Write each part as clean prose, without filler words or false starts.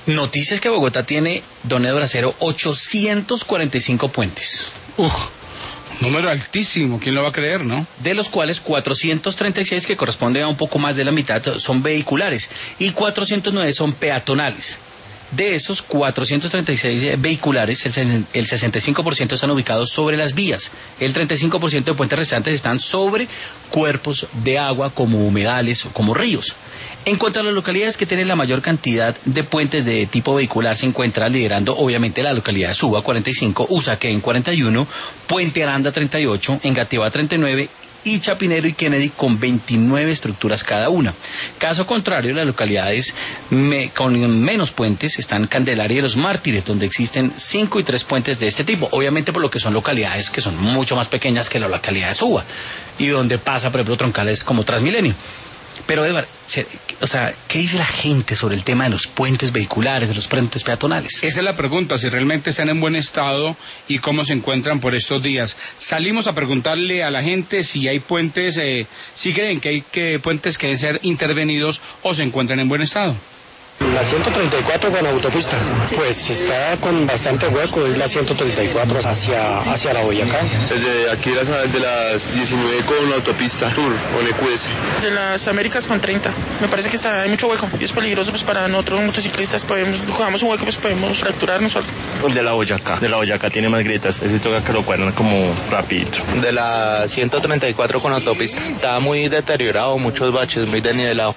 Noticias que Bogotá tiene, don Eduardo Acero, 845 puentes. Número altísimo, ¿quién lo va a creer, no? De los cuales 436, que corresponde a un poco más de la mitad, son vehiculares y 409 son peatonales. De esos 436 vehiculares, el 65% están ubicados sobre las vías. El 35% de puentes restantes están sobre cuerpos de agua como humedales o como ríos. En cuanto a las localidades que tienen la mayor cantidad de puentes de tipo vehicular, se encuentra liderando obviamente la localidad de Suba, 45, Usaquén, 41, Puente Aranda, 38, Engativá, 39, y Chapinero y Kennedy con 29 estructuras cada una. Caso contrario, las localidades con menos puentes están Candelaria y Los Mártires, donde existen 5 y 3 puentes de este tipo, obviamente por lo que son localidades que son mucho más pequeñas que la localidad de Suba, y donde pasa, por ejemplo, troncales como Transmilenio. Pero, Eduardo, ¿qué dice la gente sobre el tema de los puentes vehiculares, de los puentes peatonales? Esa es la pregunta, si realmente están en buen estado y cómo se encuentran por estos días. Salimos a preguntarle a la gente si hay puentes, si creen que hay puentes que deben ser intervenidos o se encuentran en buen estado. La 134 con autopista, pues está con bastante hueco, es la 134 hacia la Boyacá. Desde aquí de las 19 con la autopista sur, con EQS. De las Américas con 30, me parece que hay mucho hueco y es peligroso pues para nosotros motociclistas, jugamos un hueco pues podemos fracturarnos o algo. El de la Boyacá tiene más grietas, ese toca que lo cuadran como rapidito. De la 134 con autopista, está muy deteriorado, muchos baches, muy desnivelado.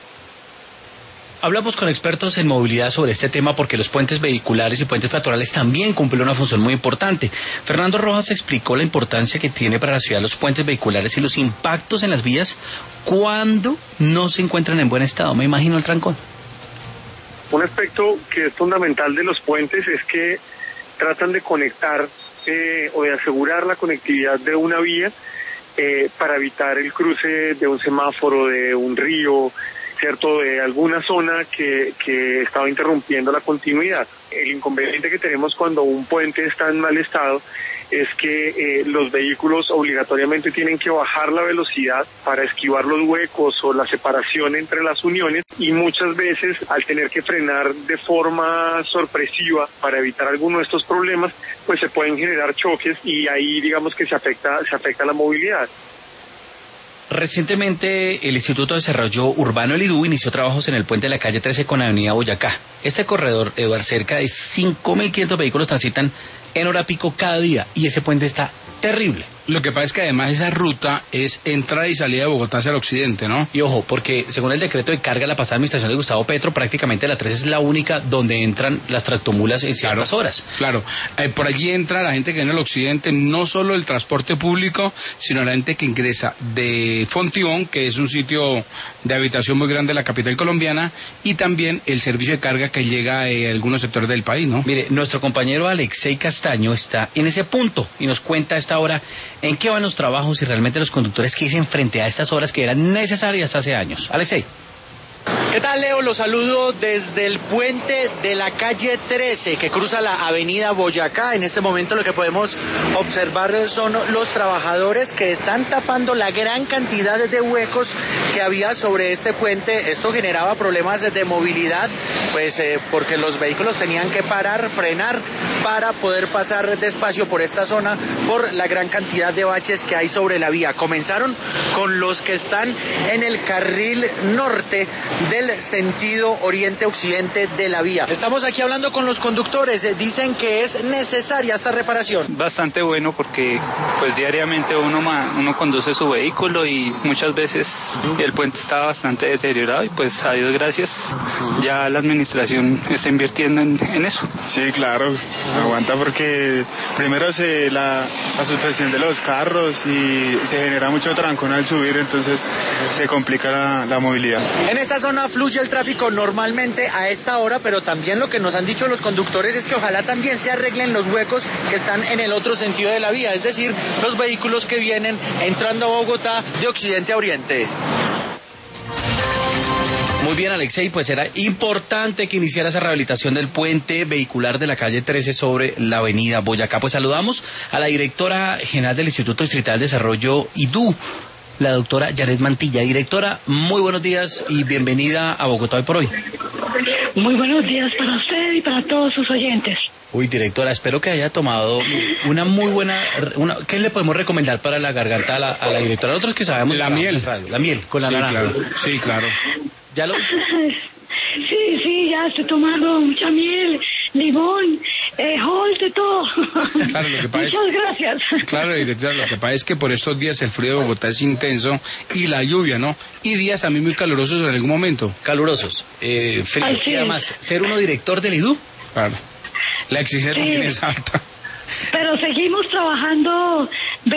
Hablamos con expertos en movilidad sobre este tema porque los puentes vehiculares y puentes peatonales también cumplen una función muy importante. Fernando Rojas explicó la importancia que tiene para la ciudad los puentes vehiculares y los impactos en las vías cuando no se encuentran en buen estado. Me imagino el trancón. Un aspecto que es fundamental de los puentes es que tratan de conectar o de asegurar la conectividad de una vía para evitar el cruce de un semáforo, de un río, ¿cierto?, de alguna zona que estaba interrumpiendo la continuidad. El inconveniente que tenemos cuando un puente está en mal estado es que los vehículos obligatoriamente tienen que bajar la velocidad para esquivar los huecos o la separación entre las uniones, y muchas veces al tener que frenar de forma sorpresiva para evitar alguno de estos problemas, pues se pueden generar choques y ahí digamos que se afecta la movilidad. Recientemente el Instituto de Desarrollo Urbano, el IDU, inició trabajos en el puente de la calle 13 con Avenida Boyacá. Este corredor, Eduardo, cerca de 5.500 vehículos transitan en hora pico cada día y ese puente está terrible. Lo que pasa es que además esa ruta es entrada y salida de Bogotá hacia el occidente, ¿no? Y ojo, porque según el decreto de carga de la pasada administración de Gustavo Petro, prácticamente la 3 es la única donde entran las tractomulas en ciertas horas. Claro, por allí entra la gente que viene al occidente, no solo el transporte público, sino la gente que ingresa de Fontibón, que es un sitio de habitación muy grande de la capital colombiana, y también el servicio de carga que llega a algunos sectores del país, ¿no? Mire, nuestro compañero Alexei Castaño está en ese punto y nos cuenta a esta hora en qué van los trabajos y realmente los conductores que dicen frente a estas horas que eran necesarias hace años. Alexei. ¿Qué tal, Leo? Los saludo desde el puente de la calle 13 que cruza la avenida Boyacá. En este momento lo que podemos observar son los trabajadores que están tapando la gran cantidad de huecos que había sobre este puente. Esto generaba problemas de movilidad, pues porque los vehículos tenían que parar, frenar para poder pasar despacio por esta zona por la gran cantidad de baches que hay sobre la vía. Comenzaron con los que están en el carril norte del sentido oriente-occidente de la vía. Estamos aquí hablando con los conductores, dicen que es necesaria esta reparación. Bastante bueno porque pues diariamente uno conduce su vehículo y muchas veces el puente está bastante deteriorado y pues a Dios gracias ya la administración está invirtiendo en eso. Sí, claro, aguanta porque primero la suspensión de los carros y se genera mucho trancón al subir, entonces se complica la movilidad. En esta zona fluye el tráfico normalmente a esta hora, pero también lo que nos han dicho los conductores es que ojalá también se arreglen los huecos que están en el otro sentido de la vía, es decir, los vehículos que vienen entrando a Bogotá de occidente a oriente. Muy bien, Alexei, pues era importante que iniciara esa rehabilitación del puente vehicular de la calle 13 sobre la avenida Boyacá. Pues saludamos a la directora general del Instituto Distrital de Desarrollo IDU, la doctora Yaret Mantilla. Directora, muy buenos días y bienvenida a Bogotá Hoy por Hoy. Muy buenos días para usted y para todos sus oyentes. Uy, directora, espero que haya tomado una muy buena... ¿Qué le podemos recomendar para la garganta a la directora? Nosotros que sabemos... La miel. La miel, con la naranja. Claro. Sí, claro. ¿Ya lo...? Sí, ya estoy tomando mucha miel, limón, Hall, de todo. Claro, lo que pasa Muchas gracias. Claro, directora, lo que pasa es que por estos días el frío de Bogotá es intenso y la lluvia, ¿no? Y días también muy calurosos en algún momento. Calurosos. Frío. Y además, ser uno director del IDU. Claro. La exigencia también es alta. Pero seguimos trabajando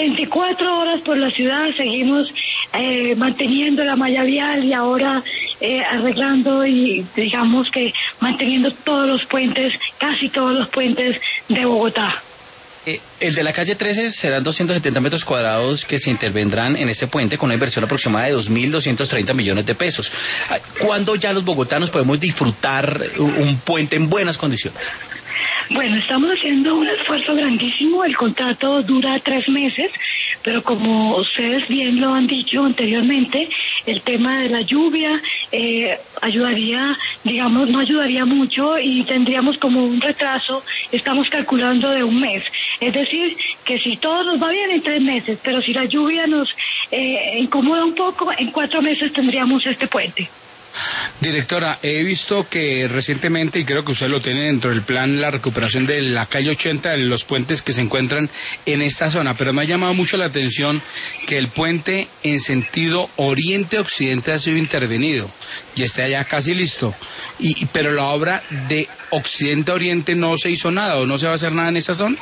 24 horas por la ciudad, seguimos manteniendo la malla vial y ahora arreglando y digamos que manteniendo todos los puentes, casi todos los puentes de Bogotá. El de la calle 13 serán 270 metros cuadrados que se intervendrán en este puente con una inversión aproximada de 2.230 millones de pesos. ¿Cuándo ya los bogotanos podemos disfrutar un puente en buenas condiciones? Bueno, estamos haciendo un esfuerzo grandísimo. El contrato dura 3 meses, pero como ustedes bien lo han dicho anteriormente, el tema de la lluvia ayudaría, digamos, no ayudaría mucho y tendríamos como un retraso, estamos calculando de 1 mes. Es decir, que si todo nos va bien en 3 meses, pero si la lluvia nos incomoda un poco, en 4 meses tendríamos este puente. Directora, he visto que recientemente, y creo que usted lo tiene dentro del plan, la recuperación de la calle 80, de los puentes que se encuentran en esta zona, pero me ha llamado mucho la atención que el puente en sentido oriente-occidente ha sido intervenido y está ya casi listo, pero la obra de occidente-oriente no se hizo nada o no se va a hacer nada en esta zona.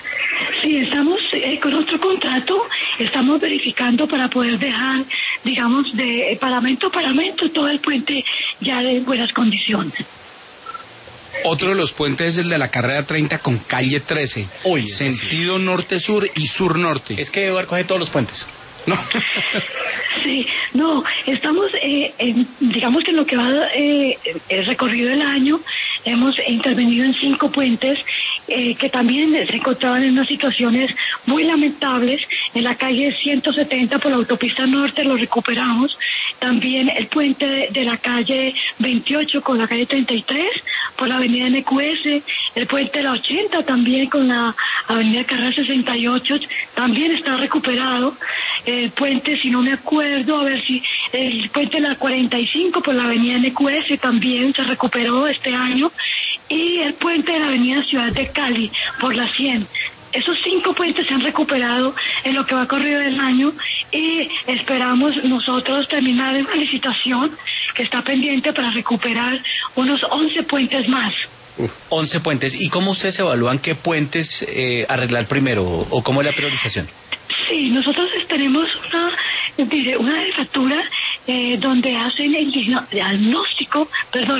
Sí, estamos con otro contrato, estamos verificando para poder dejar, digamos, de paramento a paramento todo el puente ya de buenas condiciones. Otro de los puentes es el de la carrera 30 con calle 13, sentido norte-sur y sur-norte. Es que Eduardo coge todos los puentes. No. Sí, no, estamos, digamos que en lo que va el recorrido del año, hemos intervenido en 5 puentes que también se encontraban en unas situaciones muy lamentables. En la calle 170 por la autopista norte lo recuperamos. También el puente de la calle 28 con la calle 33 por la avenida NQS. El puente de la 80 también con la avenida Carrera 68 también está recuperado. El puente, si no me acuerdo, a ver si el puente de la 45 por la avenida NQS también se recuperó este año. Y el puente de la avenida Ciudad de Cali por la 100. Esos 5 puentes se han recuperado en lo que va corrido del año y esperamos nosotros terminar en una licitación que está pendiente para recuperar unos 11 puentes más. 11 puentes. ¿Y cómo ustedes evalúan qué puentes arreglar primero o cómo es la priorización? Sí, nosotros tenemos una jefatura donde hacen el diagnóstico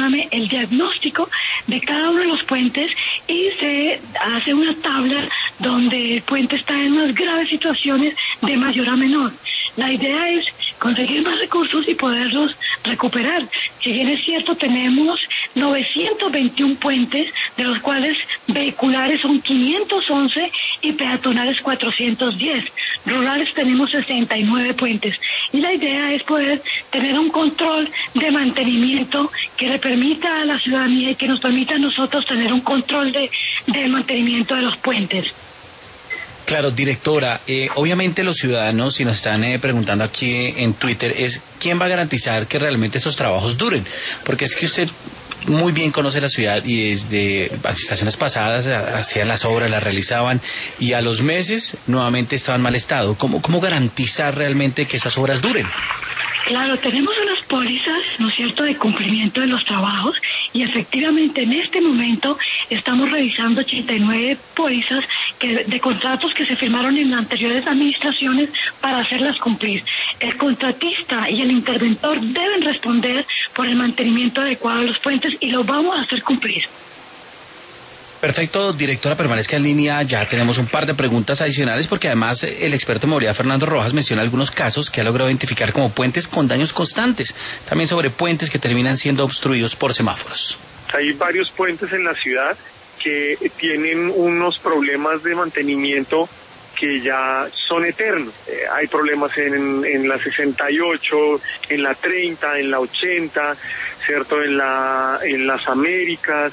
de cada uno de los puentes y se hace una tabla donde el puente está en unas graves situaciones de mayor a menor. La idea es conseguir más recursos y poderlos recuperar. Si bien es cierto, tenemos 921 puentes, de los cuales vehiculares son 511 y peatonales 410. Rurales tenemos 69 puentes. Y la idea es poder tener un control de mantenimiento que le permita a la ciudadanía y que nos permita a nosotros tener un control del mantenimiento de los puentes. Claro, directora, obviamente los ciudadanos, si nos están preguntando aquí en Twitter, es ¿quién va a garantizar que realmente esos trabajos duren? Porque es que usted muy bien conoce la ciudad y desde administraciones pasadas hacían las obras, las realizaban y a los meses nuevamente estaban en mal estado. ¿Cómo garantizar realmente que esas obras duren? Claro, tenemos unas pólizas, ¿no es cierto?, de cumplimiento de los trabajos y efectivamente en este momento estamos revisando 89 pólizas de contratos que se firmaron en las anteriores administraciones para hacerlas cumplir. El contratista y el interventor deben responder por el mantenimiento adecuado de los puentes y los vamos a hacer cumplir. Perfecto, directora, permanezca en línea. Ya tenemos un par de preguntas adicionales porque además el experto en movilidad Fernando Rojas menciona algunos casos que ha logrado identificar como puentes con daños constantes, también sobre puentes que terminan siendo obstruidos por semáforos. Hay varios puentes en la ciudad que tienen unos problemas de mantenimiento que ya son eternos. Hay problemas en la 68, en la 30, en la 80, ¿cierto? En las Américas,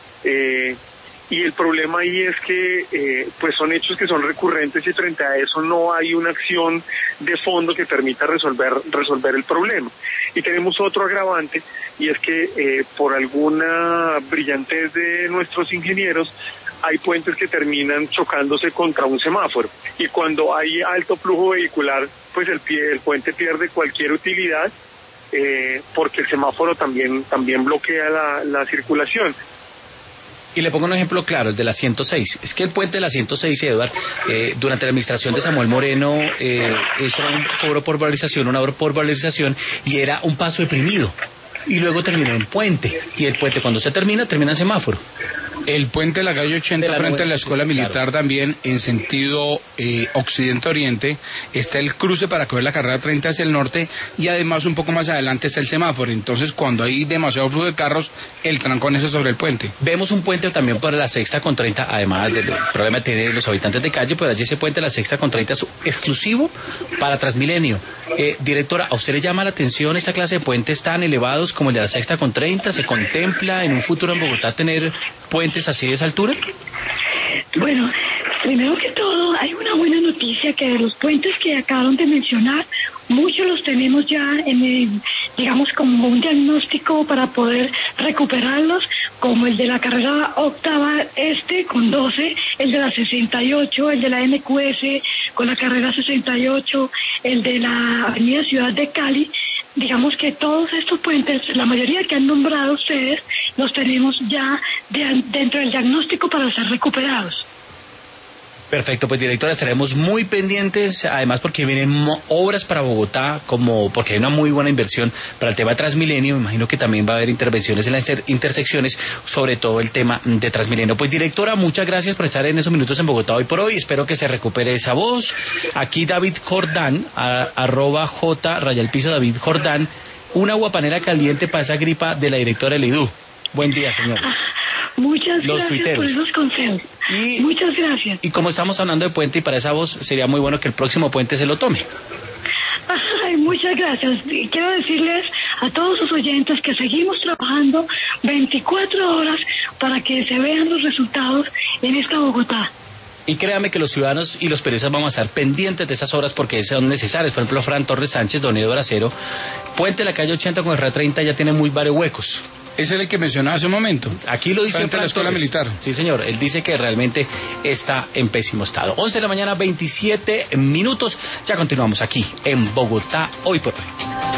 y el problema ahí es que pues son hechos que son recurrentes y frente a eso no hay una acción de fondo que permita resolver el problema. Y tenemos otro agravante, y es que por alguna brillantez de nuestros ingenieros hay puentes que terminan chocándose contra un semáforo, y cuando hay alto flujo vehicular pues el puente pierde cualquier utilidad, porque el semáforo también bloquea la circulación. Y le pongo un ejemplo claro, el de la 106. Es que el puente de la 106, Eduard, durante la administración de Samuel Moreno, eso era un cobro por valorización, una obra por valorización, y era un paso deprimido. Y luego terminó en puente. Y el puente, cuando se termina en semáforo. El puente de la calle 80 frente a la escuela militar, claro. También en sentido occidente-oriente está el cruce para coger la carrera 30 hacia el norte, y además un poco más adelante está el semáforo. Entonces cuando hay demasiado flujo de carros, el trancón es sobre el puente. Vemos un puente también por la sexta con 30, además del problema que tienen los habitantes de calle, pero allí ese puente de la sexta con 30 es exclusivo para Transmilenio. Directora, ¿a usted le llama la atención esta clase de puentes tan elevados como el de la sexta con 30? ¿Se contempla en un futuro en Bogotá tener puentes así de esa altura? Bueno, primero que todo, hay una buena noticia, que de los puentes que acabaron de mencionar, muchos los tenemos ya digamos como un diagnóstico para poder recuperarlos, como el de la carrera octava con 12, el de la 68, el de la NQS con la carrera 68, el de la avenida Ciudad de Cali. Digamos que todos estos puentes, la mayoría que han nombrado ustedes, los tenemos ya dentro del diagnóstico para ser recuperados. Perfecto, pues directora, estaremos muy pendientes, además porque vienen obras para Bogotá, porque hay una muy buena inversión para el tema de Transmilenio. Me imagino que también va a haber intervenciones en las intersecciones, sobre todo el tema de Transmilenio. Pues directora, muchas gracias por estar en esos minutos en Bogotá hoy por hoy, espero que se recupere esa voz. Aquí David Jordán, @J_David Jordán, una guapanera caliente para esa gripa de la directora del IDU. Buen día, señor. Muchas gracias por esos consejos. Muchas gracias. Y como estamos hablando de puente y para esa voz, sería muy bueno que el próximo puente se lo tome. Ay, muchas gracias. Y quiero decirles a todos sus oyentes que seguimos trabajando 24 horas para que se vean los resultados en esta Bogotá. Y créame que los ciudadanos y los periodistas vamos a estar pendientes de esas obras porque son necesarias. Por ejemplo, Fran Torres Sánchez, don Eduardo Acero, puente de la calle 80 con el R30 ya tiene muy varios huecos. ¿Es el que mencionaba hace un momento? Aquí lo dice frente a la escuela militar. Sí, señor. Él dice que realmente está en pésimo estado. 11 de la mañana, 27 minutos. Ya continuamos aquí en Bogotá, hoy por hoy.